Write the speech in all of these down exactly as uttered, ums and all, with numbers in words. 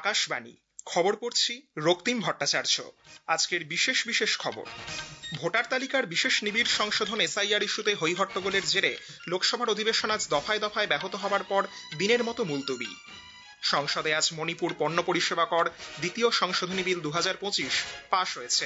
আকাশবাণী খবর পড়ছি রক্তিম ভট্টাচার্য। আজকের বিশেষ বিশেষ খবর। ভোটার তালিকার বিশেষ নিবিড় সংশোধন এসআইআর ইস্যুতে হইহট্টগোলের জেরে লোকসভার অধিবেশন আজ দফায় দফায় ব্যাহত হওয়ার পর দিনের মতো মুলতবি। সংসদে আজ মণিপুর পণ্য পরিষেবা কর দ্বিতীয় সংশোধনী বিল দু হাজার পঁচিশ পাশ হয়েছে।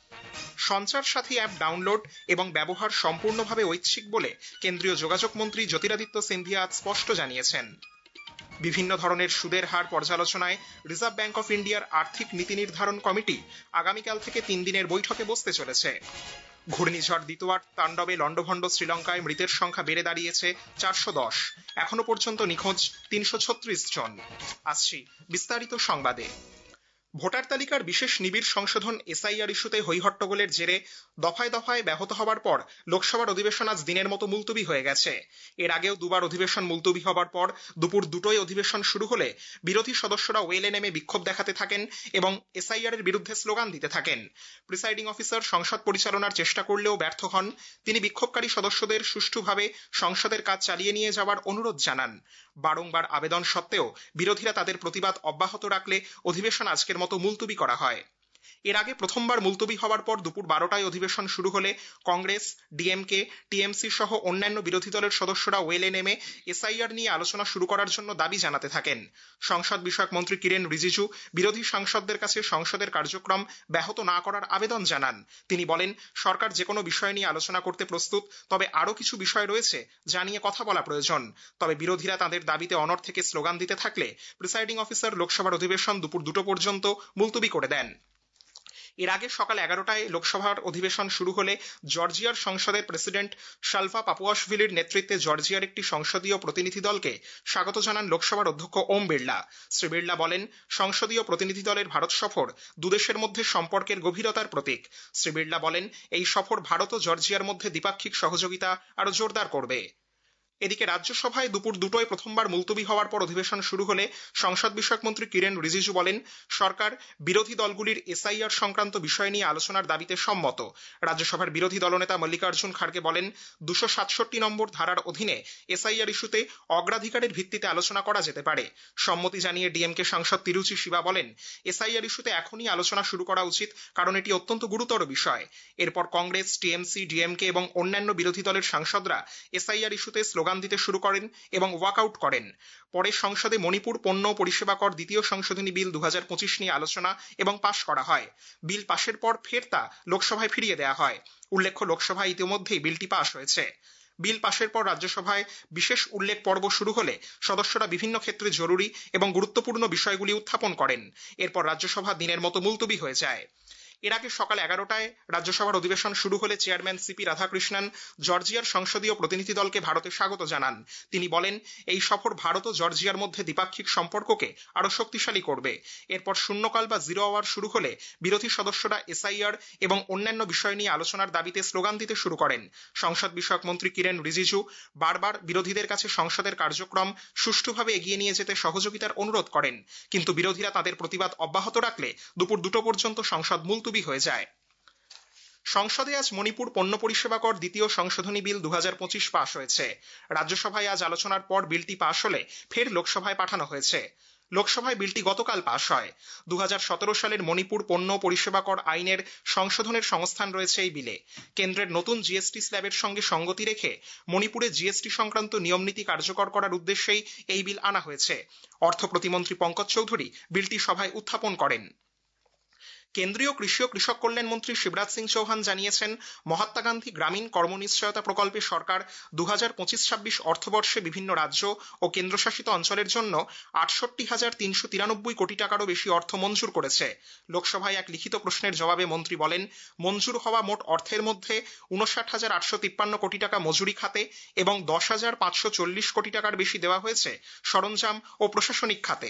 সঞ্চার সাথী অ্যাপ ডাউনলোড এবং ব্যবহার সম্পূর্ণভাবে ঐচ্ছিক বলে কেন্দ্রীয় যোগাযোগ মন্ত্রী জ্যোতিরাদিত্য সিন্ধিয়া আজ স্পষ্ট জানিয়েছেন। বিভিন্ন ধরনের সুদের হার পর্যালোচনায় রিজার্ভ ব্যাংক অফ ইন্ডিয়ার আর্থিক নীতি নির্ধারণ কমিটি আগামীকাল থেকে তিন দিনের বৈঠকে বসতে চলেছে। ঘূর্ণিঝড় দিতোয়ার তাণ্ডবে লণ্ডভণ্ড শ্রীলঙ্কায় মৃতের সংখ্যা বেড়ে দাঁড়িয়েছে চারশো দশ। এখনো পর্যন্ত নিখোঁজ তিনশো ছত্রিশ জন। আসছি বিস্তারিত সংবাদে। ভোটার তালিকার বিশেষ নিবিড় সংশোধন এসআইআর ইস্যুতে হইহট্টগোলের জেরে দফায় দফায় ব্যাহত হওয়ার পর লোকসভার অধিবেশন আজ দিনের মতো মুলতবি হয়ে গেছে। এর আগেও দুবার অধিবেশন মুলতবি হবার পর দুপুর দুটোয় অধিবেশন শুরু হলে বিরোধী সদস্যরা ওয়েলে নেমে বিক্ষোভ দেখাতে থাকেন এবং এসআইআর এর বিরুদ্ধে স্লোগান দিতে থাকেন। প্রিসাইডিং অফিসার সংসদ পরিচালনার চেষ্টা করলেও ব্যর্থ হন। তিনি বিক্ষোভকারী সদস্যদের সুষ্ঠুভাবে সংসদের কাজ চালিয়ে নিয়ে যাওয়ার অনুরোধ জানান। বারংবার আবেদন সত্ত্বেও বিরোধীরা তাদের প্রতিবাদ অব্যাহত রাখলে অধিবেশন আজকের মতো মুলতবি করা হয়। এর আগে প্রথমবার মুলতবি হওয়ার পর দুপুর বারোটায় অধিবেশন শুরু হলে কংগ্রেস, ডিএমকে, টিএমসি সহ অন্যান্য বিরোধী দলের সদস্যরা ওয়েলে নেমে এসআইআর নিয়ে আলোচনা শুরু করার জন্য দাবি জানাতে থাকেন। সংসদ বিষয়ক মন্ত্রী কিরেন রিজিজু বিরোধী সাংসদদের কাছে সংসদের কার্যক্রম ব্যাহত না করার আবেদন জানান। তিনি বলেন, সরকার যে কোনো বিষয় নিয়ে আলোচনা করতে প্রস্তুত, তবে আরও কিছু বিষয় রয়েছে যা নিয়ে কথা বলা প্রয়োজন। তবে বিরোধীরা তাদের দাবিতে অনড় থেকে স্লোগান দিতে থাকলে প্রিসাইডিং অফিসার লোকসভার অধিবেশন দুপুর দুটো পর্যন্ত মুলতবি করে দেন। এর আগে সকাল এগারোটায় লোকসভার অধিবেশন শুরু হলে জর্জিয়ার সংসদের প্রেসিডেন্ট শালভা পাপুয়াশভিলির নেতৃত্বে জর্জিয়ার একটি সংসদীয় প্রতিনিধি দলকে স্বাগত জানান লোকসভার অধ্যক্ষ ওম বিড়লা। শ্রী বিড়লা বলেন, সংসদীয় প্রতিনিধি দলের ভারত সফর দুদেশের মধ্যে সম্পর্কের গভীরতার প্রতীক। শ্রী বিড়লা বলেন, এই সফর ভারত ও জর্জিয়ার মধ্যে দ্বিপাক্ষিক সহযোগিতা আরও জোরদার করবে। এদিকে রাজ্যসভায় দুপুর দুটোয় প্রথমবার মুলতবি হওয়ার পর অধিবেশন শুরু হলে সংসদ বিষয়ক মন্ত্রী কিরেন রিজিজু বলেন, সরকার বিরোধী দলগুলির এসআইআর সংক্রান্ত বিষয় নিয়ে আলোচনার দাবিতে সম্মত। রাজ্যসভার বিরোধী দলনেতা মল্লিকার্জুন খাড়গে বলেন, দুশো সাতষট্টি নম্বর ধারার অধীনে এসআইআর ইস্যুতে অগ্রাধিকারের ভিত্তিতে আলোচনা করা যেতে পারে। সম্মতি জানিয়ে ডিএমকে সাংসদ তিরুচি শিবা বলেন, এসআইআর ইস্যুতে এখনই আলোচনা শুরু করা উচিত, কারণ এটি অত্যন্ত গুরুতর বিষয়। এরপর কংগ্রেস, টিএমসি, ডিএমকে এবং অন্যান্য বিরোধী দলের সাংসদরা এসআইআর ইস্যুতে স্লোগান দিতে শুরু করেন এবং ওয়াকআউট করেন। পরে সংসদে মণিপুর পণ্য পরিষেবা কর দ্বিতীয় সংশোধনী বিল দু হাজার পঁচিশ নিয়ে আলোচনা এবং পাশ করা হয়। বিল পাশের পর ফের তা লোকসভায় ফিরিয়ে দেওয়া হয়। উল্লেখ্য, লোকসভায় ইতিমধ্যেই বিলটি পাশ হয়েছে। বিল পাশের পর রাজ্যসভায় বিশেষ উল্লেখ পর্ব শুরু হলে সদস্যরা বিভিন্ন ক্ষেত্রে জরুরি এবং গুরুত্বপূর্ণ বিষয়গুলি উত্থাপন করেন। এরপর রাজ্যসভা দিনের মতো মুলতবি হয়ে যায়। এর আগে সকাল এগারোটায় রাজ্যসভার অধিবেশন শুরু হলে চেয়ারম্যান সিপি রাধাকৃষ্ণন জর্জিয়ার সংসদীয় প্রতিনিধি দলকে ভারতে স্বাগত জানান। তিনি বলেন, এই সফর ভারত ও জর্জিয়ার মধ্যে দ্বিপাক্ষিক সম্পর্ককে আরও শক্তিশালী করবে। এরপর শূন্যকাল বা জিরো আওয়ার শুরু হলে বিরোধী সদস্যরা এসআইআর এবং অন্যান্য বিষয় নিয়ে আলোচনার দাবিতে স্লোগান দিতে শুরু করেন। সংসদ বিষয়ক মন্ত্রী কিরেন রিজিজু বারবার বিরোধীদের কাছে সংসদের কার্যক্রম সুষ্ঠুভাবে এগিয়ে নিয়ে যেতে সহযোগিতার অনুরোধ করেন, কিন্তু বিরোধীরা তাদের প্রতিবাদ অব্যাহত রাখলে দুপুর দুটো পর্যন্ত সংসদ মুলতবি হয়ে যায়। সংসদে আজ মণিপুর পণ্য পরিষেবা কর দ্বিতীয় সংশোধনী বিল দু হাজার পঁচিশ পাশ হয়েছে। রাজ্যসভায় আজ আলোচনার পর বিলটি পাশ হলে ফের লোকসভায় পাঠানো হয়েছে। লোকসভায় বিলটি গতকাল পাশ হয়। দু হাজার সতেরো সালের মণিপুর পণ্য পরিষেবা কর আইনের সংশোধনের সংস্থান রয়েছে এই বিলে। কেন্দ্রের নতুন জিএসটি স্ল্যাবের সঙ্গে সঙ্গতি রেখে মণিপুরে জিএসটি সংক্রান্ত নিয়মনীতি কার্যকর করার উদ্দেশ্যেই এই বিল আনা হয়েছে। অর্থ প্রতিমন্ত্রী পঙ্কজ চৌধুরী বিলটি সভায় উত্থাপন করেন। কেন্দ্রীয় কৃষি ও কৃষক কল্যাণ মন্ত্রী শিবরাজ সিং চৌহান জানিয়েছেন, মহাত্মা গান্ধী গ্রামীণ কর্মনিশ্চয়তা প্রকল্পে সরকার দু হাজার পঁচিশ ছাব্বিশ অর্থবর্ষে বিভিন্ন রাজ্য ও কেন্দ্রশাসিত অঞ্চলের জন্য আটষট্টি হাজার তিনশো তিরানব্বই কোটি টাকারও বেশি অর্থ মঞ্জুর করেছে। লোকসভায় এক লিখিত প্রশ্নের জবাবে মন্ত্রী বলেন, মঞ্জুর হওয়া মোট অর্থের মধ্যে উনষাট হাজার আটশো তিপ্পান্ন কোটি টাকা মজুরি খাতে এবং দশ হাজার পাঁচশো চল্লিশ কোটি টাকার বেশি দেওয়া হয়েছে সরঞ্জাম ও প্রশাসনিক খাতে।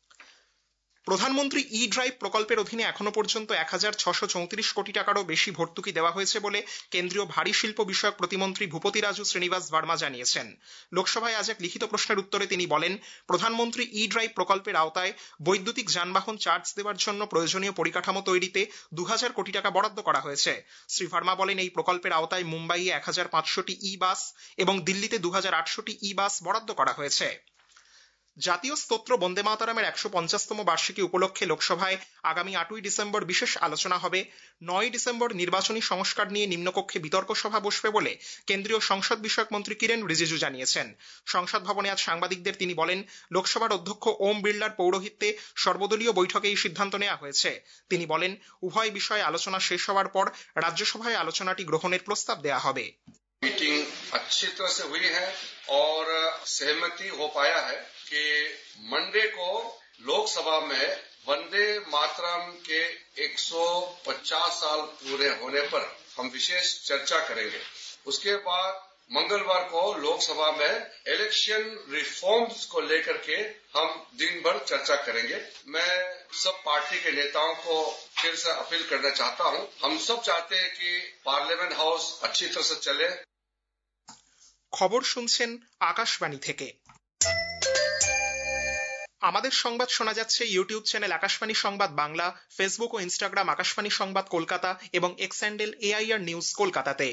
প্রধানমন্ত্রী ই ড্রাইভ প্রকল্পের অধীনে এখনো পর্যন্ত এক হাজার ছশো চৌত্রিশ কোটি টাকারও বেশি ভর্তুকি দেওয়া হয়েছে বলে কেন্দ্রীয় ভারী শিল্প বিষয়ক প্রতিমন্ত্রী ভূপতি রাজু শ্রীনিবাস ভার্মা জানিয়েছেন। লোকসভায় আজ এক লিখিত প্রশ্নের উত্তরে তিনি বলেন, প্রধানমন্ত্রী ই ড্রাইভ প্রকল্পের আওতায় বৈদ্যুতিক যানবাহন চার্জ দেওয়ার জন্য প্রয়োজনীয় পরিকাঠামো তৈরিতে দু হাজার কোটি টাকা বরাদ্দ করা হয়েছে। শ্রী ভার্মা বলেন, এই প্রকল্পের আওতায় মুম্বাইয়ে এক হাজার পাঁচশোটি ই বাস এবং দিল্লিতে দু হাজার আটশোটি ই বাস বরাদ্দ করা হয়েছে। জাতীয় স্তোত্র বন্দে মাতরমের একশো পঞ্চাশতম বার্ষিকী উপলক্ষে লোকসভায় আগামী আটই ডিসেম্বর বিশেষ আলোচনা হবে। নয় ডিসেম্বর নির্বাচনী সংস্কার নিয়ে নিম্নকক্ষে বিতর্ক সভা বসবে বলে কেন্দ্রীয় সংসদ বিষয়ক মন্ত্রী কিরেন রিজিজু জানিয়েছেন। সংসদ ভবনে আজ সাংবাদিকদের তিনি বলেন, লোকসভার অধ্যক্ষ ওম বিড়লার পৌরোহিত্যে সর্বদলীয় বৈঠকে এই সিদ্ধান্ত নেওয়া হয়েছে। তিনি বলেন, উভয় বিষয়ে আলোচনা শেষ হওয়ার পর রাজ্যসভায় আলোচনাটি গ্রহণের প্রস্তাব দেওয়া হবে। मीटिंग अच्छी तरह से हुई है और सहमति हो पाया है कि मंडे को लोकसभा में वंदे मातरम के एक सौ पचास साल पूरे होने पर हम विशेष चर्चा करेंगे। उसके बाद मंगलवार को लोकसभा में इलेक्शन रिफॉर्म्स को लेकर के हम दिन भर चर्चा करेंगे। मैं सब पार्टी के नेताओं को फिर से अपील करना चाहता हूं, हम सब चाहते हैं कि पार्लियामेंट हाउस अच्छी तरह से चले। খবর শুনছেন আকাশবাণী থেকে। আমাদের সংবাদ শোনা যাচ্ছে ইউটিউব চ্যানেল আকাশবাণী সংবাদ বাংলা, ফেসবুক ও ইনস্টাগ্রাম আকাশবাণী সংবাদ কলকাতা এবং এক্স হ্যান্ডেল এআইআর নিউজ কলকাতাতে।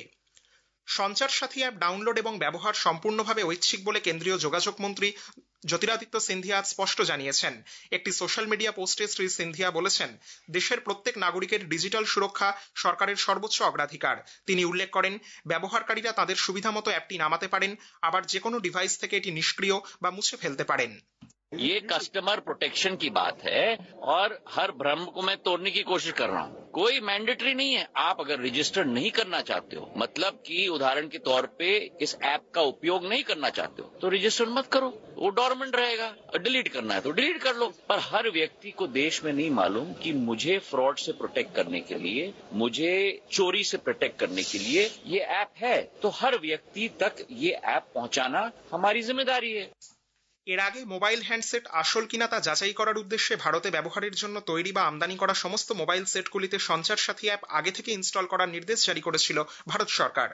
সঞ্চার সাথী অ্যাপ ডাউনলোড এবং ব্যবহার সম্পূর্ণভাবে ঐচ্ছিক বলে কেন্দ্রীয় যোগাযোগ মন্ত্রী জ্যোতিরাদিত্য সিন্ধিয়া আজ স্পষ্ট জানিয়েছেন। একটি সোশ্যাল মিডিয়া পোস্টে শ্রী সিন্ধিয়া বলেছেন, দেশের প্রত্যেক নাগরিকের ডিজিটাল সুরক্ষা সরকারের সর্বোচ্চ অগ্রাধিকার। তিনি উল্লেখ করেন, ব্যবহারকারীরা তাদের সুবিধামতো অ্যাপটি নামাতে পারেন, আবার যে কোনো ডিভাইস থেকে এটি নিষ্ক্রিয় বা মুছে ফেলতে পারেন। ये कस्टमर प्रोटेक्शन की बात है और हर भ्रम को मैं तोड़ने की कोशिश कर रहा हूँ। कोई मैंडेटरी नहीं है। आप अगर रजिस्टर नहीं करना चाहते हो, मतलब कि उदाहरण के तौर पे इस ऐप का उपयोग नहीं करना चाहते हो, तो रजिस्टर मत करो, वो डोरमेंट रहेगा। डिलीट करना है तो डिलीट कर लो। पर हर व्यक्ति को देश में नहीं मालूम कि मुझे फ्रॉड से प्रोटेक्ट करने के लिए, मुझे चोरी से प्रोटेक्ट करने के लिए ये ऐप है। तो हर व्यक्ति तक ये ऐप पहुंचाना हमारी जिम्मेदारी है। এর আগে মোবাইল হ্যান্ডসেট আসল কিনা তা যাচাই করার উদ্দেশ্যে ভারতে ব্যবহারের জন্য তৈরি বা আমদানি করা সমস্ত মোবাইল সেটগুলিতে সঞ্চার সাথী অ্যাপ আগে থেকে ইনস্টল করার নির্দেশ জারি করেছিল ভারত সরকার।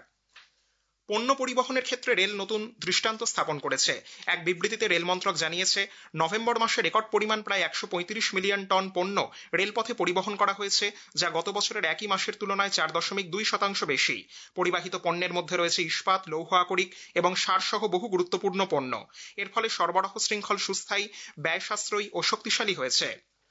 পণ্য পরিবহনের ক্ষেত্রে রেল নতুন দৃষ্টান্ত স্থাপন করেছে। এক বিবৃতিতে রেল মন্ত্রক জানিয়েছে, নভেম্বর মাসে রেকর্ড পরিমাণ প্রায় একশো পঁয়ত্রিশ মিলিয়ন টন পণ্য রেলপথে পরিবহন করা হয়েছে, যা গত বছরের একই মাসের তুলনায় চার দশমিক দুই শতাংশ বেশি। পরিবাহিত পণ্যের মধ্যে রয়েছে ইস্পাত, লৌহ আকরিক এবং সারসহ বহু গুরুত্বপূর্ণ পণ্য। এর ফলে সরবরাহ শৃঙ্খল সুস্থায়ী, ব্যয় সাশ্রয়ী ও শক্তিশালী হয়েছে।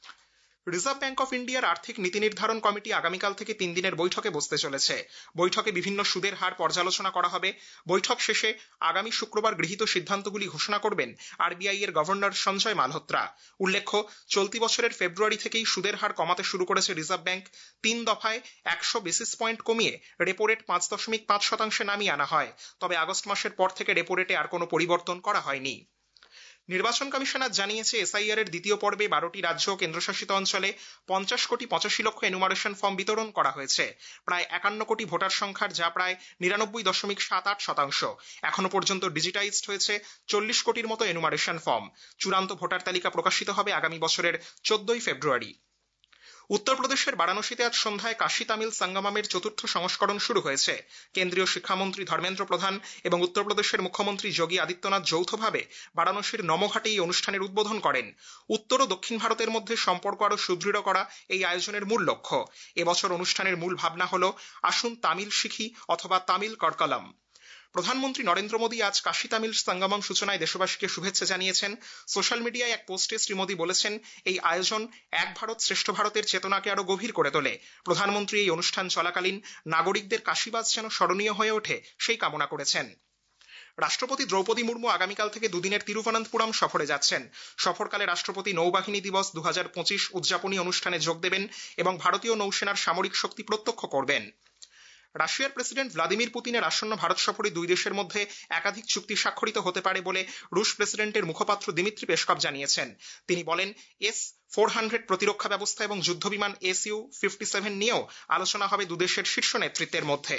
রিজার্ভ ব্যাংক অফ ইন্ডিয়ার আর্থিক নীতি নির্ধারণ কমিটি আগামীকাল থেকে তিন দিনের বৈঠকে বসতে চলেছে। বৈঠকে বিভিন্ন সুদের হার পর্যালোচনা করা হবে। বৈঠক শেষে আগামী শুক্রবার গৃহীত সিদ্ধান্তগুলি ঘোষণা করবেন আরবিআই এর গভর্নর সঞ্জয় মালহোত্রা। উল্লেখ্য, চলতি বছরের ফেব্রুয়ারি থেকেই সুদের হার কমাতে শুরু করেছে রিজার্ভ ব্যাংক। তিন দফায় একশো বেসিস পয়েন্ট কমিয়ে রেপো রেট পাঁচ দশমিক পাঁচ শতাংশে নামিয়ে আনা হয়। তবে আগস্ট মাসের পর থেকে রেপো রেটে আর কোনো পরিবর্তন করা হয়নি। নির্বাচন কমিশন আজ জানিয়েছে, এসআইআর এর দ্বিতীয় পর্বে বারোটি রাজ্য ও কেন্দ্রশাসিত অঞ্চলে পঞ্চাশ কোটি পঁচাশি লক্ষ এনুমারেশন ফর্ম বিতরণ করা হয়েছে। প্রায় একান্ন কোটি ভোটার সংখ্যার, যা প্রায় নিরানব্বই দশমিক সাত আট শতাংশ। এখনো পর্যন্ত ডিজিটাইজড হয়েছে চল্লিশ কোটির মতো এনুমারেশন ফর্ম। চূড়ান্ত ভোটার তালিকা প্রকাশিত হবে আগামী বছরের চোদ্দই ফেব্রুয়ারি। উত্তরপ্রদেশের বারাণসীতে আজ সন্ধ্যায় কাশী তামিল সঙ্গমমের চতুর্থ সংস্করণ শুরু হয়েছে। কেন্দ্রীয় শিক্ষামন্ত্রী ধর্মেন্দ্র প্রধান এবং উত্তরপ্রদেশের মুখ্যমন্ত্রী যোগী আদিত্যনাথ যৌথভাবে বারাণসীর নমঘাটে এই অনুষ্ঠানের উদ্বোধন করেন। উত্তর ও দক্ষিণ ভারতের মধ্যে সম্পর্ক আরও সুদৃঢ় করা এই আয়োজনের মূল লক্ষ্য। এবছর অনুষ্ঠানের মূল ভাবনা হল, আসুন তামিল শিখি অথবা তামিল করকলম। প্রধানমন্ত্রী নরেন্দ্র মোদী আজ কাশী তামিল সঙ্গমম সূচনায় দেশবাসীকে শুভেচ্ছা জানিয়েছেন। সোশ্যাল মিডিয়ায় এক পোস্টে শ্রী মোদী বলেছেন, এই আয়োজন এক ভারত শ্রেষ্ঠ ভারতের চেতনাকে আরো গভীর করে তোলে। প্রধানমন্ত্রী এই অনুষ্ঠান চলাকালীন নাগরিকদের কাশীবাস যেন স্মরণীয় হয়ে ওঠে সেই কামনা করেছেন। রাষ্ট্রপতি দ্রৌপদী মুর্মু আগামীকাল থেকে দুদিনের তিরুবনন্তপুরম সফরে যাচ্ছেন। সফরকালে রাষ্ট্রপতি নৌবাহিনী দিবস দু হাজার পঁচিশ উদযাপনী অনুষ্ঠানে যোগ দেবেন এবং ভারতীয় নৌসেনার সামরিক শক্তি প্রত্যক্ষ করবেন। রাশিয়ার প্রেসিডেন্ট ভ্লাদিমির পুতিনের আসন্ন ভারত সফরে দুই দেশের মধ্যে একাধিক চুক্তি স্বাক্ষরিত হতে পারে বলে রুশ প্রেসিডেন্টের মুখপাত্র দিমিত্রি পেসকভ জানিয়েছেন। তিনি বলেন, এস ফোর হান্ড্রেড প্রতিরক্ষা ব্যবস্থা এবং যুদ্ধবিমান এস ইউ ফিফটি সেভেন নিয়েও আলোচনা হবে দুদেশের শীর্ষ নেতৃত্বের মধ্যে।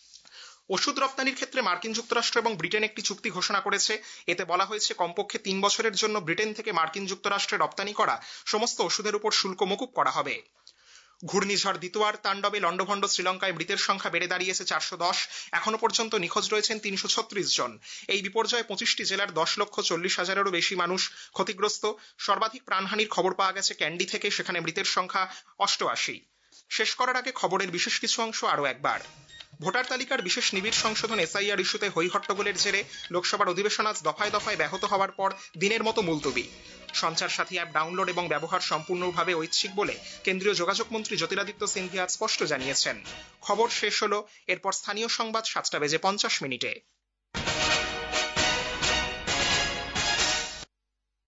ওষুধ রপ্তানির ক্ষেত্রে মার্কিন যুক্তরাষ্ট্র এবং ব্রিটেন একটি চুক্তি ঘোষণা করেছে। এতে বলা হয়েছে, কমপক্ষে তিন বছরের জন্য ব্রিটেন থেকে মার্কিন যুক্তরাষ্ট্রে রপ্তানি করা সমস্ত ওষুধের উপর শুল্ক মকুব করা হবে। ঘূর্ণিঝড় দিতোয়ার তাণ্ডবে লন্ডভন্ড শ্রীলঙ্কায় মৃতের সংখ্যা বেড়ে দাঁড়িয়েছে চারশো দশ। এখনো পর্যন্ত নিখোঁজ রয়েছেন তিনশো ছত্রিশ জন। এই বিপর্যয়ে পঁচিশটি জেলার দশ লক্ষ চল্লিশ হাজারেরও বেশি মানুষ ক্ষতিগ্রস্ত। সর্বাধিক প্রাণহানির খবর পাওয়া গেছে ক্যান্ডি থেকে, সেখানে মৃতের সংখ্যা অষ্টআশি। শেষ করার আগে খবরের বিশেষ কিছু অংশ আরও একবার। ভোটার তালিকার বিশেষ নিবিড় সংশোধন এসআইআর ইস্যুতে হইহট্টগোলের জেরে লোকসভার অধিবেশন আজ দফায় দফায় ব্যাহত হওয়ার পর দিনের মতো মুলতবি। সঞ্চার সাথী অ্যাপ ডাউনলোড এবং ব্যবহার সম্পূর্ণভাবে ঐচ্ছিক বলে কেন্দ্রীয় যোগাযোগ মন্ত্রী জ্যোতিরাদিত্য সিন্ধিয়া স্পষ্ট জানিয়েছেন। খবর শেষ হলো, এরপর স্থানীয় সংবাদ সাতটা বেজে পঞ্চাশ মিনিটে।